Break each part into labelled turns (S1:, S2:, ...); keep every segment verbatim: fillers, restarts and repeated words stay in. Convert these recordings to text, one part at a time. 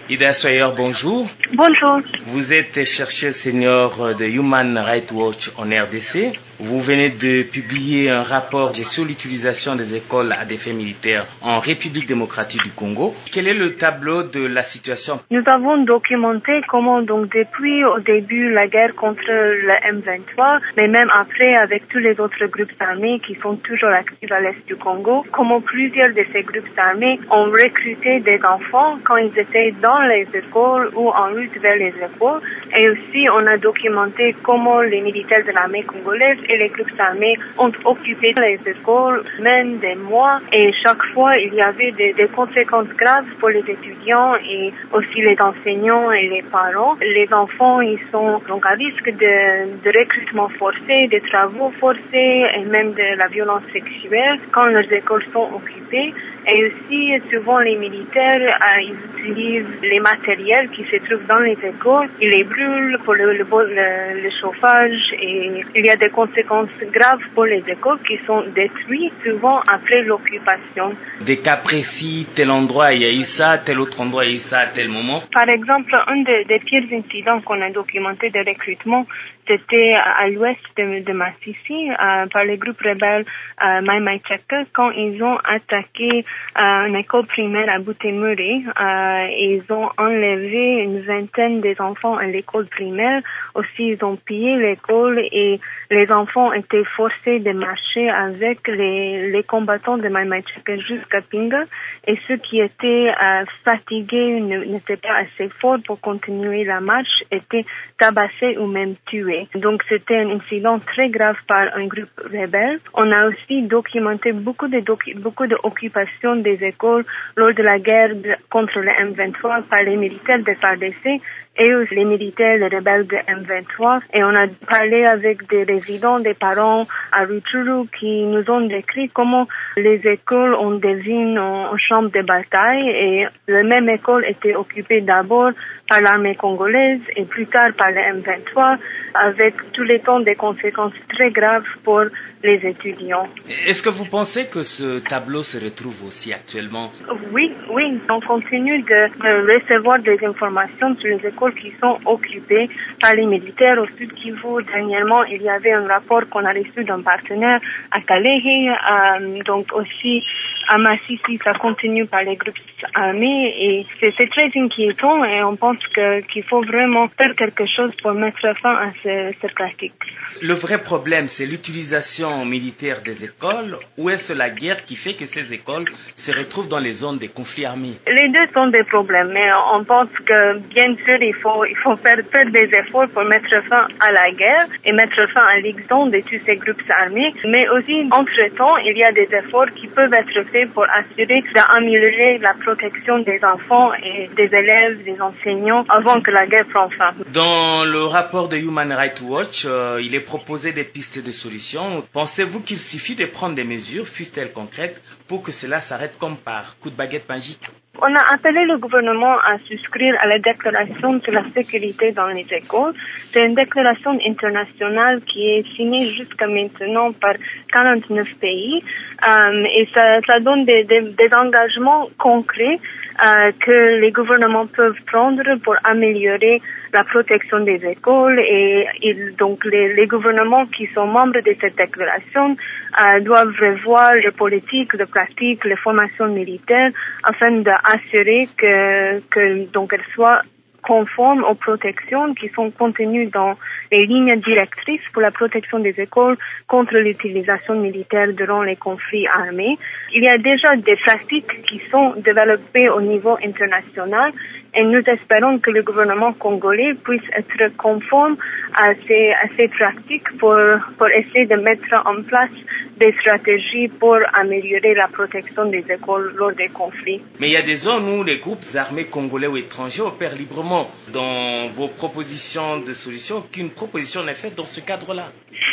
S1: Ida Sawyer, bonjour.
S2: Bonjour.
S1: Vous êtes chercheuse senior de Human Rights Watch en R D C. Vous venez de publier un rapport sur l'utilisation des écoles à des fins militaires en République démocratique du Congo. Quel est le tableau de la situation?
S2: Nous avons documenté comment donc depuis au début la guerre contre le M vingt-trois, mais même après avec tous les autres groupes armés qui sont toujours actifs à l'est du Congo, comment plusieurs de ces groupes armés ont recruté des enfants quand ils étaient dans les écoles ou en route vers les écoles. Et aussi on a documenté comment les militaires de l'armée congolaise et les groupes armés ont occupé les écoles même des mois, et chaque fois il y avait des, des conséquences graves pour les étudiants et aussi les enseignants et les parents. Les enfants ils sont donc à risque de, de recrutement forcé, de travaux forcés et même de la violence sexuelle quand leurs écoles sont occupées. Et aussi, souvent, les militaires, euh, ils utilisent les matériels qui se trouvent dans les écoles, ils les brûlent pour le, le, le, le chauffage, et il y a des conséquences graves pour les écoles qui sont détruites souvent après l'occupation.
S1: Des cas précis, tel endroit il y a eu ça, tel autre endroit il y a eu ça à tel moment?
S2: Par exemple, un des, des pires incidents qu'on a documenté de recrutement, c'était à l'ouest de, de Massissi, euh, par les groupes rebelles euh, Mai Mai Cheka, quand ils ont attaqué euh, une école primaire à Boutemuri. Euh, ils ont enlevé une vingtaine des enfants à l'école primaire. Aussi, ils ont pillé l'école et les enfants étaient forcés de marcher avec les, les combattants de Mai Mai Cheka jusqu'à Pinga. Et ceux qui étaient euh, fatigués, n'étaient pas assez forts pour continuer la marche, étaient tabassés ou même tués. Donc c'était un incident très grave par un groupe rebelle. On a aussi documenté beaucoup de docu- beaucoup d'occupations des écoles lors de la guerre de, contre le M vingt-trois par les militaires de F A R D C et aussi les militaires les rebelles de M vingt-trois. Et on a parlé avec des résidents, des parents à Rutshuru qui nous ont décrit comment les écoles ont devenu en chambre de bataille, et la même école était occupée d'abord par l'armée congolaise et plus tard par le M vingt-trois, avec tous les temps des conséquences très graves pour les étudiants.
S1: Est-ce que vous pensez que ce tableau se retrouve aussi actuellement?
S2: Oui, oui. On continue de, de recevoir des informations sur les écoles qui sont occupées par les militaires au Sud Kivu. Dernièrement, il y avait un rapport qu'on a reçu d'un partenaire à Kalehe, euh, donc aussi à Massissi, ça continue par les groupes armés, et c'est, c'est très inquiétant, et on pense que, qu'il faut vraiment faire quelque chose pour mettre fin à ce, cette pratique.
S1: Le vrai problème, c'est l'utilisation militaire des écoles, ou est-ce la guerre qui fait que ces écoles se retrouvent dans les zones des conflits armés?
S2: Les deux sont des problèmes, mais on pense que bien sûr il faut il faut faire, faire des efforts pour mettre fin à la guerre et mettre fin à l'existence de tous ces groupes armés, mais aussi entre-temps il y a des efforts qui peuvent être faits pour assurer d'améliorer la protection des enfants et des élèves, des enseignants avant que la guerre prenne fin.
S1: Dans le rapport de Human Rights Watch, euh, il est proposé des pistes de solutions. Pensez-vous qu'il suffit de prendre des mesures, fussent-elles concrètes, pour que cela s'arrête comme par coup de baguette magique?
S2: On a appelé le gouvernement à souscrire à la déclaration sur la sécurité dans les écoles. C'est une déclaration internationale qui est signée jusqu'à maintenant par quarante-neuf pays, euh, et ça, ça donne des, des, des engagements concrets euh, que les gouvernements peuvent prendre pour améliorer la protection des écoles, et, et donc les, les gouvernements qui sont membres de cette déclaration euh, doivent revoir les politiques, les pratiques, les formations militaires afin d'assurer que, que donc elles soient conformes aux protections qui sont contenues dans les lignes directrices pour la protection des écoles contre l'utilisation militaire durant les conflits armés. Il y a déjà des pratiques qui sont développées au niveau international, et nous espérons que le gouvernement congolais puisse être conforme à ces, à ces pratiques pour, pour essayer de mettre en place des stratégies pour améliorer la protection des écoles lors des conflits.
S1: Mais il y a des zones où les groupes armés congolais ou étrangers opèrent librement. Dans vos propositions de solutions, qu'une proposition n'est faite dans ce cadre-là?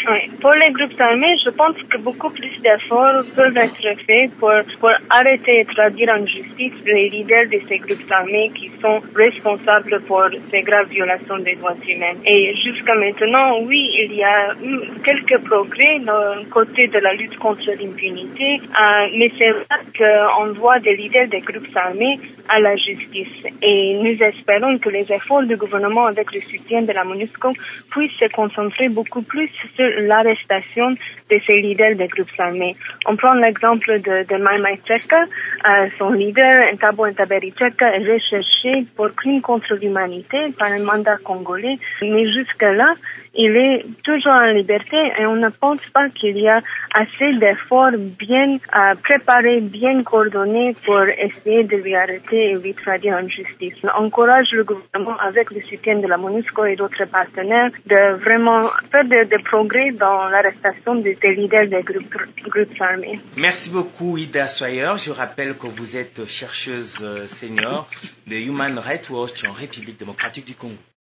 S2: Oui. Pour les groupes armés, je pense que beaucoup plus d'efforts peuvent être faits pour, pour arrêter et traduire en justice les leaders de ces groupes armés qui sont responsables pour ces graves violations des droits humains. Et jusqu'à maintenant, oui, il y a eu quelques progrès d'un côté de la lutte contre l'impunité, euh, mais c'est vrai qu'on voit des leaders des groupes armés à la justice. Et nous espérons que les efforts du gouvernement avec le soutien de la MONUSCO puissent se concentrer beaucoup plus sur l'arrestation de ces leaders des groupes armés. On prend l'exemple de, de Mai Mai Cheka, euh, son leader, Ntabo Ntaberi Cheka, est recherché pour crimes contre l'humanité par un mandat congolais, mais jusque-là, il est toujours en liberté et on ne pense pas qu'il y a assez d'efforts bien euh, préparés, bien coordonnés pour essayer de lui arrêter et lui traduire en justice. On encourage le gouvernement avec le soutien de la MONUSCO et d'autres partenaires de vraiment faire des de progrès dans l'arrestation des leaders des groupes, groupes armés.
S1: Merci beaucoup Ida Sawyer. Je rappelle que vous êtes chercheuse senior de Human Rights Watch en République démocratique du Congo.